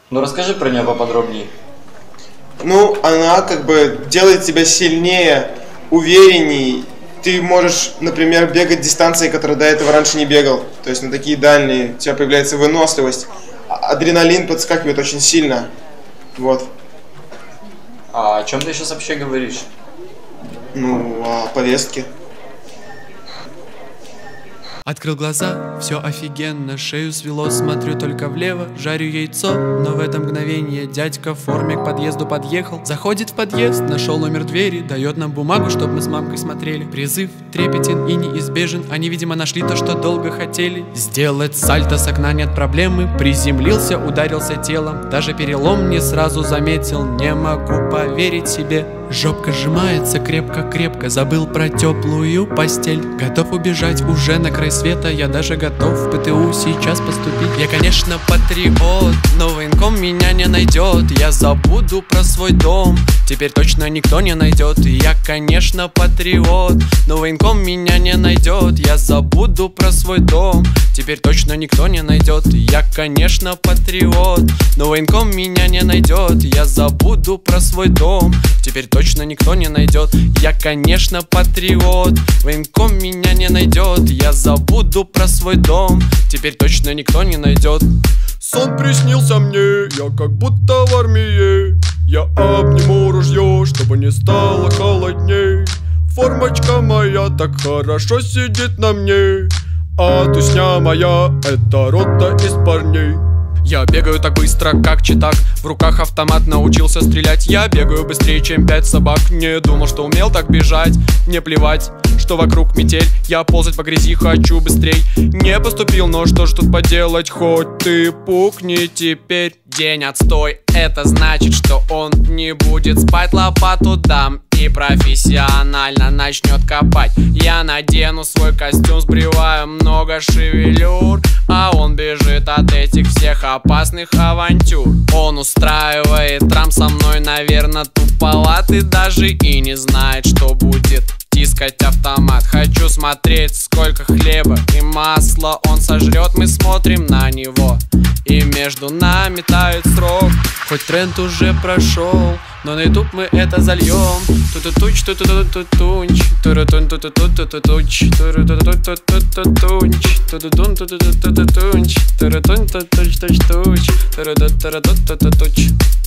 Ну расскажи про нее поподробнее. Ну, она как бы делает тебя сильнее, уверенней. Ты можешь, например, бегать дистанции, которые до этого раньше не бегал. То есть на такие дальние у тебя появляется выносливость. Адреналин подскакивает очень сильно. Вот. А о чем ты сейчас вообще говоришь? Ну, о повестке. Открыл глаза, все офигенно, шею свело, смотрю только влево, жарю яйцо, но в это мгновение дядька в форме к подъезду подъехал. Заходит в подъезд, нашел номер двери, дает нам бумагу, чтоб мы с мамкой смотрели. Призыв трепетен и неизбежен, они, видимо, нашли то, что долго хотели. Сделать сальто с окна нет проблемы, приземлился, ударился телом, даже перелом не сразу заметил, не могу поверить себе. Жопка сжимается крепко-крепко, забыл про теплую постель. Готов убежать уже на край света, я даже готов в ПТУ сейчас поступить. Я, конечно, патриот, но военком меня не найдет. Я забуду про свой дом, теперь точно никто не найдет. Я, конечно, патриот, но военком меня не найдет. Я забуду про свой дом, теперь точно никто не найдет. Я, конечно, патриот, но военком меня не найдет. Я забуду про свой дом, теперь точно никто не найдет. Я, конечно, патриот, военком меня не найдет. Я забуду про свой дом, теперь точно никто не найдет. Сон приснился мне, я как будто в армии. Я обниму ружье, чтобы не стало холодней. Формочка моя так хорошо сидит на мне, а тусня моя — это рота из парней. Я бегаю так быстро, как читак, в руках автомат, научился стрелять. Я бегаю быстрее, чем 5 собак. Не думал, что умел так бежать. Мне плевать, что вокруг метель. Я ползать по грязи хочу быстрей. Не поступил, но что ж тут поделать? Хоть ты пукни теперь. День отстой, это значит, что он не будет спать. Лопату дам и профессионально начнет копать. Я надену свой костюм, сбриваю много шевелюр, а он бежит от этих всех опасных авантюр. Он устраивает трам со мной, наверное, туповат и даже и не знает, что будет тискать автомат. Хочу смотреть, сколько хлеба и масла он сожрет. Мы смотрим на него, и между нами тает срок. Хоть тренд уже прошел, но на YouTube мы это зальем. Ту-ту-туч, ту-ту-ту-ту-тунч, туру-тун, ту-ту-ту-ту-ту-туч, туру-ту-ту-ту-ту-туч, ту-ту-тун, ту-ту-ту-ту-тунч, туру-тун, ту-туч-туч-туч, туру-ту-ту-ту-ту-туч.